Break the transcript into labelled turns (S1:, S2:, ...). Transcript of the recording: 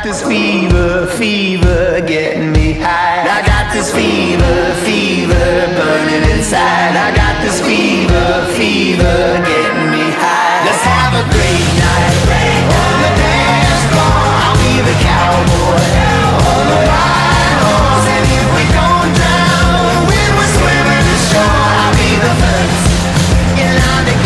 S1: got this fever, fever getting me high. I got this fever, fever burning inside. I got this fever, fever getting me high. Let's have a great night on the dance floor. I'll be the cowboy on the wild horse, and if we don't drown when we're swimming ashore, I'll be the first in line to